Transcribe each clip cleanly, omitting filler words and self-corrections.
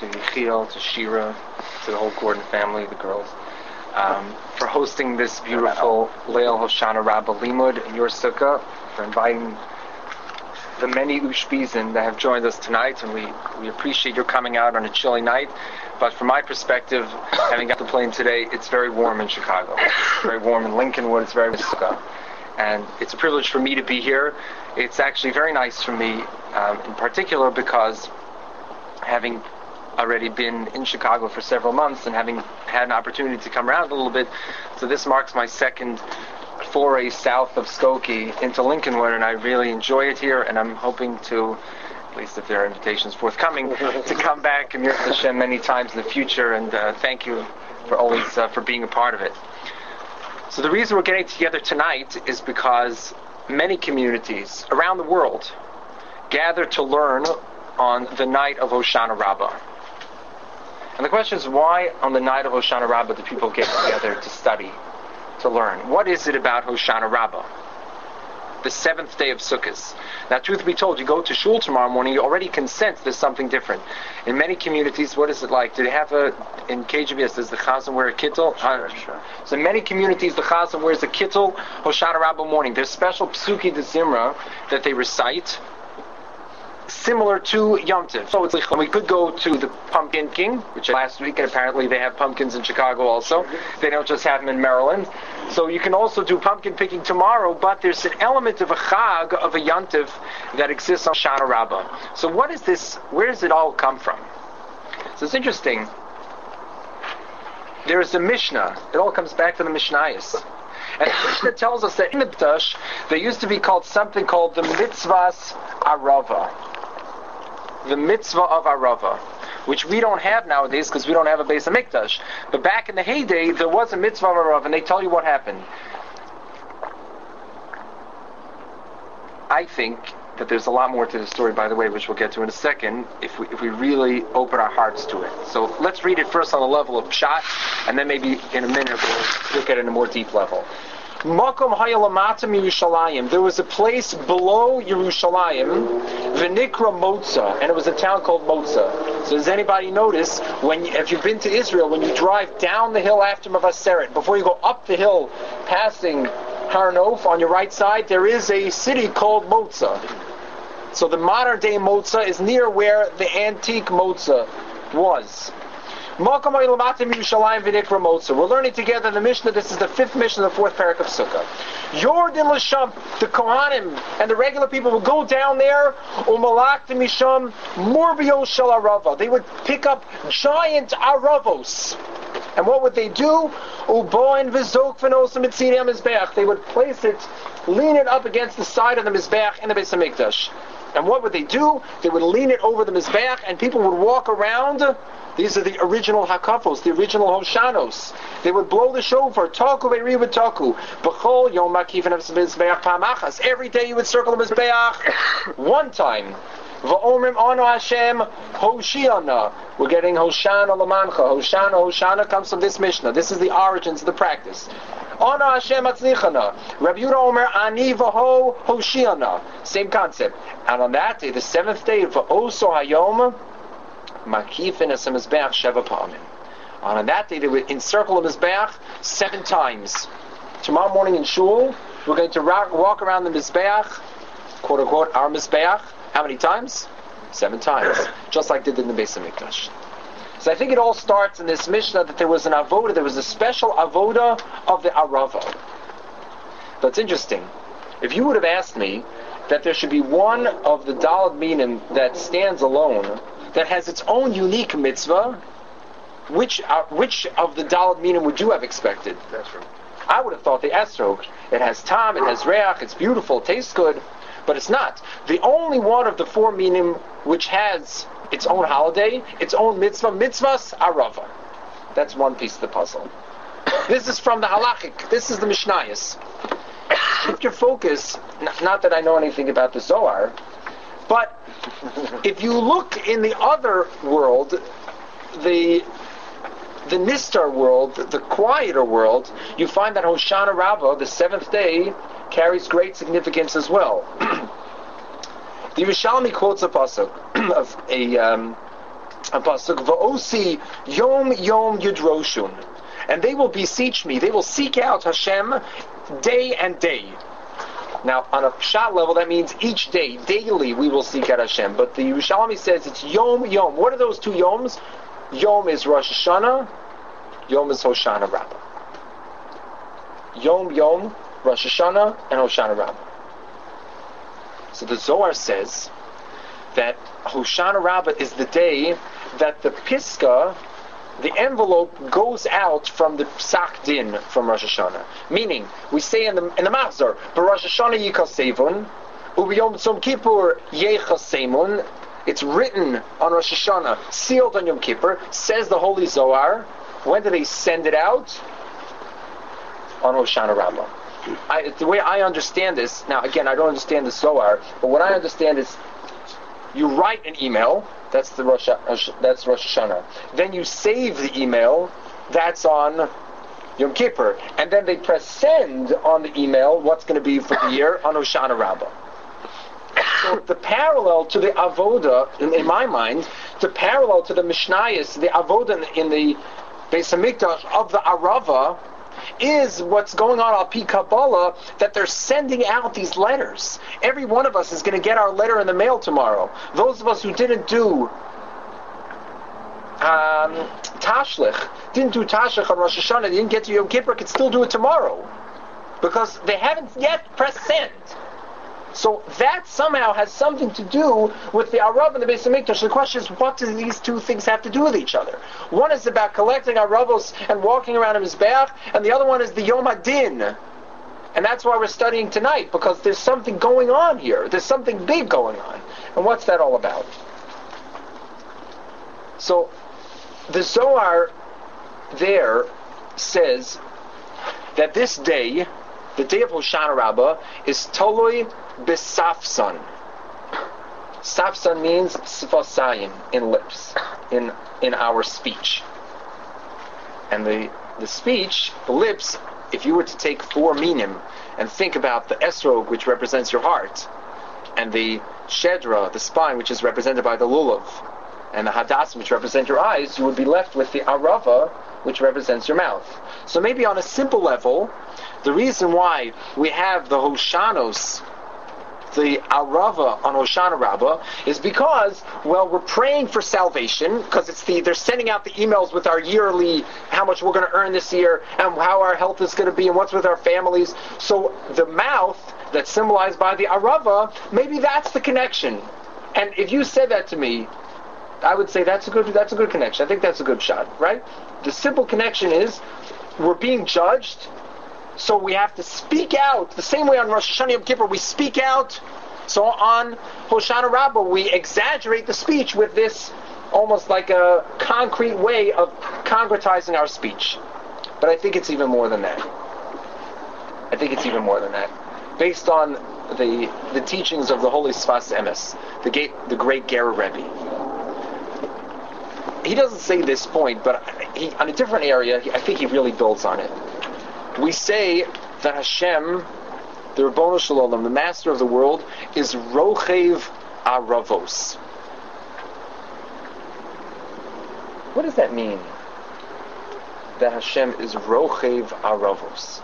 to Yechiel, to Shira, to the whole Gordon family, the girls, for hosting this beautiful Leil Hoshana Rabbah Limud in your sukkah, for inviting the many Ushpizin that have joined us tonight, and we appreciate your coming out on a chilly night. But from my perspective, having got the plane today, it's very warm in Chicago. It's very warm in Lincolnwood. It's very warm in Sukkah. And it's a privilege for me to be here. It's actually very nice for me, in particular, because having already been in Chicago for several months and having had an opportunity to come around a little bit, so this marks my second foray south of Skokie into Lincolnwood, and I really enjoy it here, and I'm hoping to, at least if there are invitations forthcoming, to come back and Mirza Hashem many times in the future, and thank you for always for being a part of it. So the reason we're getting together tonight is because many communities around the world gather to learn on the night of Hoshana Rabbah. And the question is, why on the night of Hoshana Rabbah do people get together to study, to learn? What is it about Hoshana Rabbah, the seventh day of Sukkot? Now, truth be told, you go to shul tomorrow morning, you already can sense there's something different. In many communities, what is it like? Do they have in KGBS, does the Chazan wear a kittel? Sure. So in many communities, the Chazan wears a kittel Hoshana Rabbah morning. There's special psuki de Zimra that they recite, similar to Yom Tov. So it's like we could go to the Pumpkin King, which last week, and apparently they have pumpkins in Chicago also. They don't just have them in Maryland. So you can also do pumpkin picking tomorrow, but there's an element of a Chag, of a Yom Tov, that exists on Hoshana Rabbah. So what is this? Where does it all come from? So it's interesting. There is a Mishnah. It all comes back to the Mishnayos. And the Mishnah tells us that in the Mikdash, there used to be something called the Mitzvahs Arava. The Mitzvah of Arava, which we don't have nowadays because we don't have a Beis HaMikdash. But back in the heyday, there was a Mitzvah of Arava, and they tell you what happened. I think that there's a lot more to the story, by the way, which we'll get to in a second, if we really open our hearts to it. So let's read it first on the level of Pshat, and then maybe in a minute we'll look at it in a more deep level. Makom Hayalamata Yerushalayim. There was a place below Yerushalayim, V'nikra Motza, and it was a town called Motza. So does anybody notice, if you've been to Israel, when you drive down the hill after Mavaseret, before you go up the hill, passing Har Nof, on your right side, there is a city called Motza. So the modern day Motza is near where the antique Motza was. We're learning together the Mishnah. This is the fifth Mishnah, the fourth parak of Sukkah. Yordin L'Sham, the Kohanim and the regular people will go down there. Umalak Misham Murbio Shel Arava. They would pick up giant aravos. And what would they do? Uboin V'zok V'nosam Mitzidei HaMizbeach. They would place it, lean it up against the side of the Mizbeach in the Beis HaMikdash. And what would they do? They would lean it over the Mizbeach, and people would walk around. These are the original hakafos, the original hoshanos. They would blow the shofar, taku ve'ri v'taku, b'chol yom makifin mizbeach pamachas. Every day you would circle the mizbeach one time. V'omrim anu Hashem Hoshiana. We're getting Hoshana Lamancha. Hoshana comes from this Mishnah. This is the origins of the practice. Anu Hashem Atzlichana. Rabbi Yehuda Omer Ani V'ho Hoshiana. Same concept. And on that day, the seventh day, V'oso Hayom Makifin as a Mizbeach Sheva Pa'amim. On that day, they would encircle the Mizbeach 7 times. Tomorrow morning in Shul, we're going to walk around the Mizbeach, quote unquote, our Mizbeach. How many times? 7 times. Just like they did in the Beis HaMikdash. So I think it all starts in this Mishnah that there was an avoda, there was a special avoda of the Arava. That's interesting. If you would have asked me that there should be one of the Daled Minim that stands alone, that has its own unique mitzvah, which of the Daled Minim would you have expected? That's right. I would have thought the Esrog. It has tam, it has reach, it's beautiful, it tastes good, but it's not. The only one of the 4 minim which has its own holiday, its own mitzvah, mitzvahs arava. That's one piece of the puzzle. This is from the halachic. This is the Mishnayos. Shift your focus, not that I know anything about the Zohar, but if you look in the other world, the Nistar world, the quieter world, you find that Hoshana Rabbah, the 7th day, carries great significance as well. The Yerushalmi quotes a pasuk of pasuk va'osi yom yom yudroshun, and they will beseech me. They will seek out Hashem day and day. Now, on a pshat level, that means each day, daily, we will seek out Hashem. But the Yerushalmi says it's yom yom. What are those two yoms? Yom is Rosh Hashanah. Yom is Hoshana Rabbah. Yom yom, Rosh Hashanah, and Hoshana Rabbah. So the Zohar says that Hoshana Rabbah is the day that the Piska, the envelope, goes out from the Psak Din from Rosh Hashanah. Meaning, we say in the Machzor, Rosh Hashanah Yikal Sevun, Ubiyom Tzom Kippur Yecha Semun. It's written on Rosh Hashanah, sealed on Yom Kippur, says the Holy Zohar. When do they send it out? On Hoshana Rabbah. The way I understand this, now again, I don't understand the Zohar, but what I understand is, you write an email, that's Rosh Hashanah. Then you save the email, that's on Yom Kippur. And then they press send on the email, what's going to be for the year, on Hoshana Rabbah. So the parallel to the Avoda, in my mind, the parallel to the Mishnayos, the Avoda in the Beis HaMikdash of the Arava, is what's going on Al Pi Kabbalah, that they're sending out these letters. Every one of us is going to get our letter in the mail tomorrow. Those of us who didn't do Tashlich, didn't do Tashlich on Rosh Hashanah, didn't get to Yom Kippur, can still do it tomorrow. Because they haven't yet pressed send. So that somehow has something to do with the Arav and the Beis HaMikdash. The question is, what do these two things have to do with each other? One is about collecting Aravos and walking around a Mizbeach, and the other one is the Yom Adin. And that's why we're studying tonight, because there's something going on here. There's something big going on. And what's that all about? So, the Zohar there says that this day, the day of Hoshana Rabbah, is Toloi B'Safsan. Safsan means Sfasayim, in lips, in our speech. And the speech, the lips, if you were to take 4 minim and think about the esrog, which represents your heart, and the shedra, the spine, which is represented by the lulav, and the hadass, which represent your eyes, you would be left with the arava, which represents your mouth. So maybe on a simple level, the reason why we have the Hoshanos, the Arava on Hoshana Rabbah, is because, well, we're praying for salvation, because they're sending out the emails with our yearly, how much we're going to earn this year, and how our health is going to be, and what's with our families. So the mouth, that's symbolized by the Arava, maybe that's the connection. And if you said that to me, I would say that's a good connection. I think that's a good shot, right? The simple connection is, we're being judged, so we have to speak out. The same way on Rosh Hashanah Yom Kippur we speak out, so on Hoshana Rabbah we exaggerate the speech with this almost like a concrete way of concretizing our speech. But I think it's even more than that. Based on the teachings of the Holy Sfas Emes, the great Ger Rebbe. He doesn't say this point, but on a different area, I think he really builds on it. We say that Hashem, the Ribbono Shel Olam, the Master of the world, is Rochev Aravos. What does that mean? That Hashem is Rochev Aravos.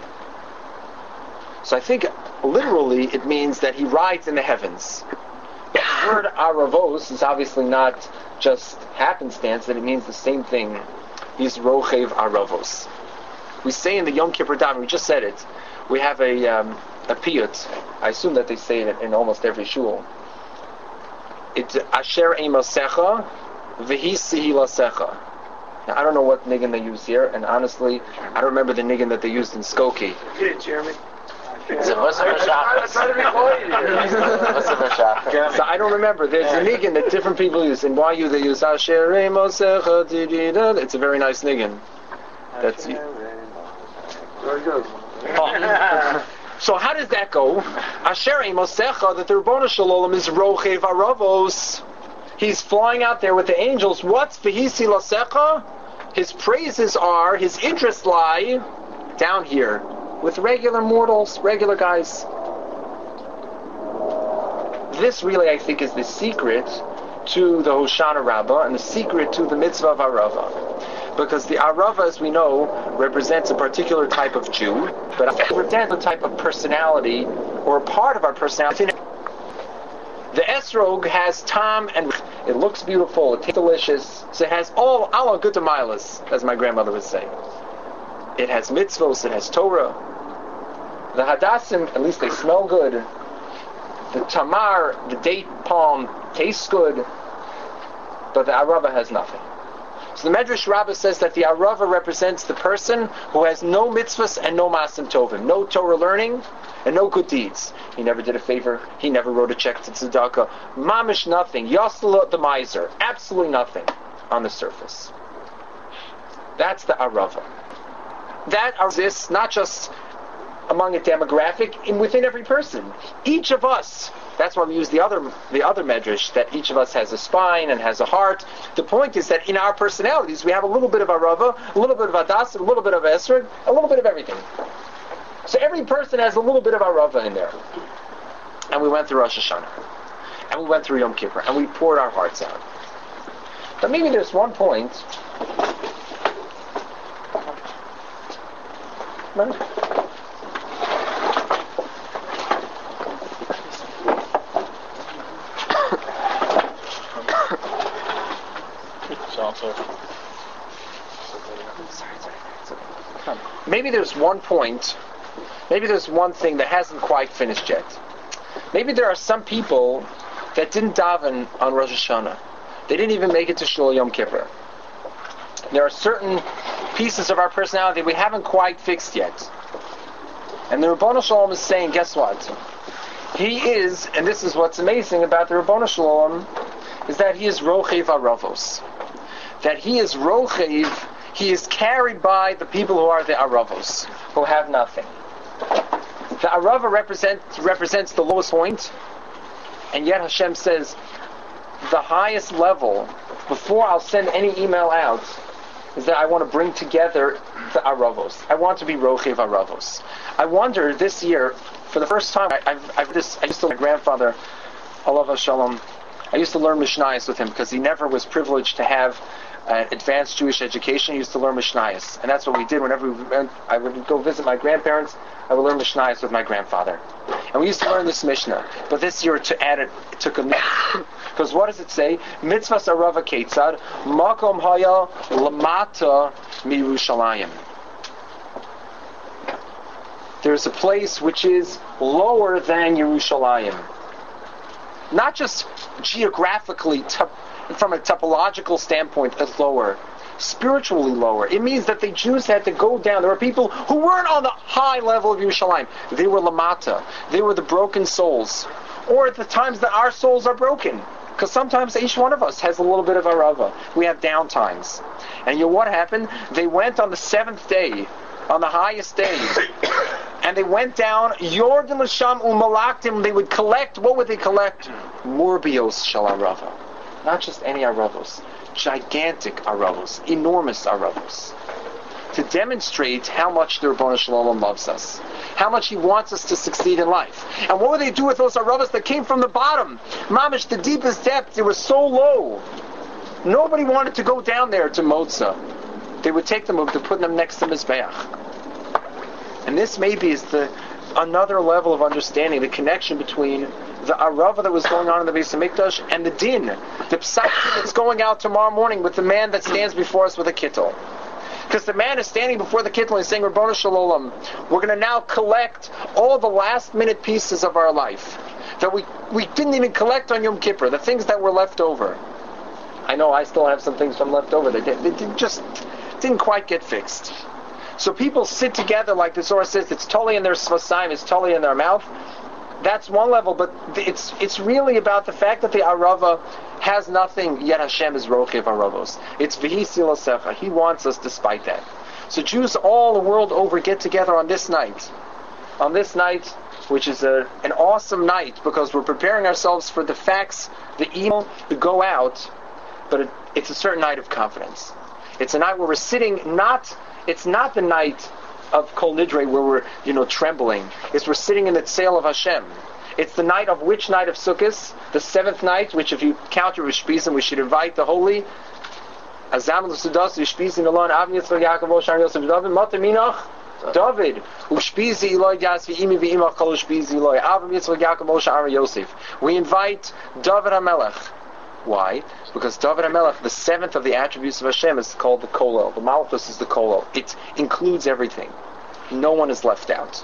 So I think literally it means that He rides in the heavens. But the word Aravos is obviously not just happenstance, that it means the same thing. He's Rochev Aravos. We say in the Yom Kippur Daven, we just said it, we have a piyut. I assume that they say it in almost every shul. It's Asher Emosecha V'Hisihi Lasecha. Now I don't know what niggin they use here, and honestly, I don't remember the niggin that they used in Skokie. Get it, Jeremy. So I don't remember. There's a niggin that different people use. In YU they use Asher Emosecha. It's a very nice niggin. That's it. Very good. So how does that go? Asher Mosecha, that the Ribbono Shel Olam is Rochev Aravos. He's flying out there with the angels. What's V'Hisi Lasecha? His praises are, his interests lie down here with regular mortals, regular guys. This really, I think, is the secret to the Hoshana Rabbah and the secret to the mitzvah of Arava. Because the Arava, as we know, represents a particular type of Jew, but it represents a type of personality, or a part of our personality. The esrog has tam, and it looks beautiful, it tastes delicious, so it has all gute milas, as my grandmother would say. It has mitzvos, it has Torah. The hadassim, at least they smell good. The tamar, the date palm, tastes good, but the arava has nothing. So the Medrash Rabbah says that the arava represents the person who has no mitzvahs and no masim tovim, no Torah learning and no good deeds. He never did a favor, he never wrote a check to tzedakah, mamish nothing, yasla the miser, absolutely nothing on the surface. That's the arava. That exists not just among a demographic, within every person. Each of us, that's why we use the other medrash, that each of us has a spine and has a heart. The point is that in our personalities, we have a little bit of arava, a little bit of adas, a little bit of esrog, a little bit of everything. So every person has a little bit of arava in there. And we went through Rosh Hashanah. And we went through Yom Kippur. And we poured our hearts out. But maybe there's one point. Maybe there's one point, maybe there's one thing that hasn't quite finished yet. Maybe there are some people that didn't daven on Rosh Hashanah. They didn't even make it to Shul Yom Kippur. There are certain pieces of our personality we haven't quite fixed yet. And the Ribbono Shel Olam is saying, guess what? He is, and this is what's amazing about the Ribbono Shel Olam, is that he is Rochev Aravos. That he is Rochev, he is carried by the people who are the Aravos, who have nothing. The Arava represents the lowest point, and yet Hashem says, the highest level, before I'll send any email out, is that I want to bring together the Aravos. I want to be Rochev Aravos. I wonder this year, for the first time, I used to my grandfather, Alav Shalom, I used to learn Mishnayos with him because he never was privileged to have advanced Jewish education. He used to learn Mishnayos. And that's what we did whenever I would go visit my grandparents, I would learn Mishnayos with my grandfather. And we used to learn this Mishnah. But this year to add it took a minute. Because what does it say? Mitzvahs Arava Ketzad, Makom Haya Lamata Mirushalayim. There's a place which is lower than Yerushalayim. Not just geographically, from a topological standpoint, it's lower. Spiritually lower. It means that the Jews had to go down. There were people who weren't on the high level of Yerushalayim. They were Lamata. They were the broken souls. Or at the times that our souls are broken. Because sometimes each one of us has a little bit of arava. We have down times. And what happened? They went on the seventh day, on the highest day, and they went down, Yordim L'Sham U'Malaktim, they would collect, what would they collect? Morbios Shal Arava. Not just any aravos, gigantic aravos, enormous aravos. To demonstrate how much the Ribbono Shel Olam loves us, how much he wants us to succeed in life. And what would they do with those aravos that came from the bottom? Mamish, the deepest depths, it was so low. Nobody wanted to go down there to Motza. They would take them to put them next to Mizbeach. And this maybe is another level of understanding, the connection between the arava that was going on in the Beis Hamikdash and the din, the psak that's going out tomorrow morning with the man that stands before us with a kittel. Because the man is standing before the kittel and saying, Ribbono Shel Olam, we're going to now collect all the last minute pieces of our life that we didn't even collect on Yom Kippur, the things that were left over. I know I still have some things from left over that didn't quite get fixed. So people sit together like the Zohar says, it's totally in their svasayim, it's totally in their mouth. That's one level, but it's really about the fact that the arava has nothing, yet Hashem is Rochev Aravos. It's V'hi Silasecha. He wants us despite that. So Jews all the world over get together on this night. On this night, which is an awesome night, because we're preparing ourselves for the facts, the evil, to go out, but it's a certain night of confidence. It's a night where we're sitting, it's not the night of Kol Nidre where we're, trembling. It's we're sitting in the tzeil of Hashem. It's the night of which night of Sukkot? The 7th night, which if you count your Rishpizim, we should invite the holy Azam l'Sudas Rishpizim Elon Avni Yitzchak Yaakov Moshe Aaron Yosef David Mata Minach David Ushpizi Eloi Yas V'imi V'imach Kol Ushpizi Eloi Avram Yitzchak Yaakov Moshe Aaron Yosef. We invite David HaMelech. Why? Because David HaMelech, the 7th of the attributes of Hashem, is called the Kolel. The Malchus is the Kolel. It includes everything. No one is left out.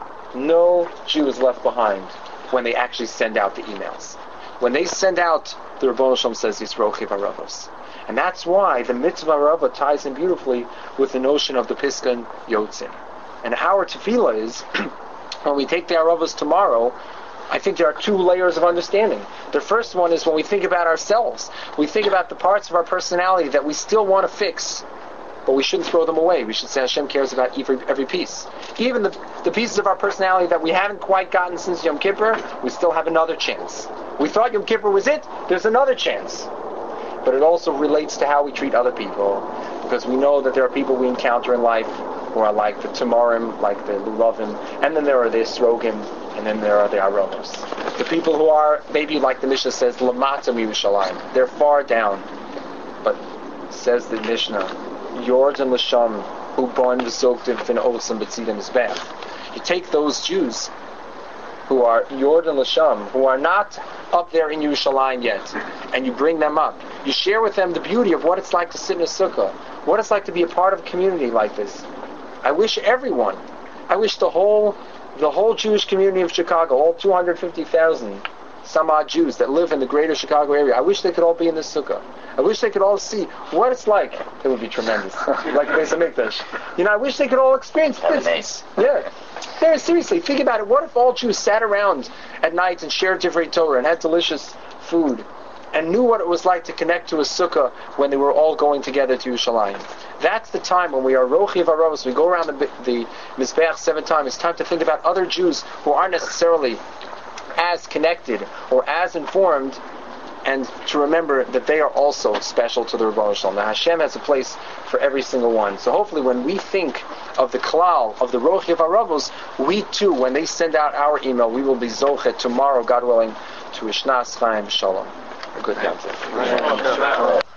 No Jew is left behind when they actually send out the emails. When they send out, the Rebbeinu Shalom says Yisroel Chiv HaRavos. And that's why the mitzvah Rava ties in beautifully with the notion of the Piskan Yotzin. And our tefillah is, when we take the Aravos tomorrow, I think there are 2 layers of understanding. The first one is when we think about ourselves. We think about the parts of our personality that we still want to fix, but we shouldn't throw them away. We should say Hashem cares about every piece. Even the pieces of our personality that we haven't quite gotten since Yom Kippur, we still have another chance. We thought Yom Kippur was it, there's another chance. But it also relates to how we treat other people, because we know that there are people we encounter in life who are like the Tamarim, like the Lulavim, and then there are the Esrogim, and then there are the Arovos. The people who are, maybe like the Mishnah says, Lamata Yerushalayim. They're far down. But says the Mishnah, Yord and Lasham, who born the Zogtiv fin Olsam Betzidim is bad. You take those Jews who are Yord and Lasham, who are not up there in Yerushalayim yet, and you bring them up. You share with them the beauty of what it's like to sit in a sukkah, what it's like to be a part of a community like this. I wish everyone, I wish the whole Jewish community of Chicago, all 250,000 some odd Jews that live in the greater Chicago area, I wish they could all be in this sukkah. I wish they could all see what it's like. It would be tremendous. Like the Beis HaMikdash. I wish they could all experience this. Yeah. Seriously, think about it. What if all Jews sat around at night and shared Divrei Torah and had delicious food and knew what it was like to connect to a sukkah when they were all going together to Yerushalayim? That's the time when we are Rochi Varavos, we go around the Mizbeach 7 times. It's time to think about other Jews who aren't necessarily as connected or as informed, and to remember that they are also special to the Rebbeinu Shalom. Now Hashem has a place for every single one. So hopefully when we think of the Klal, of the Rochi Varavos, we too, when they send out our email, we will be Zochet tomorrow, God willing, to Ishnas Chaim Shalom. A good day.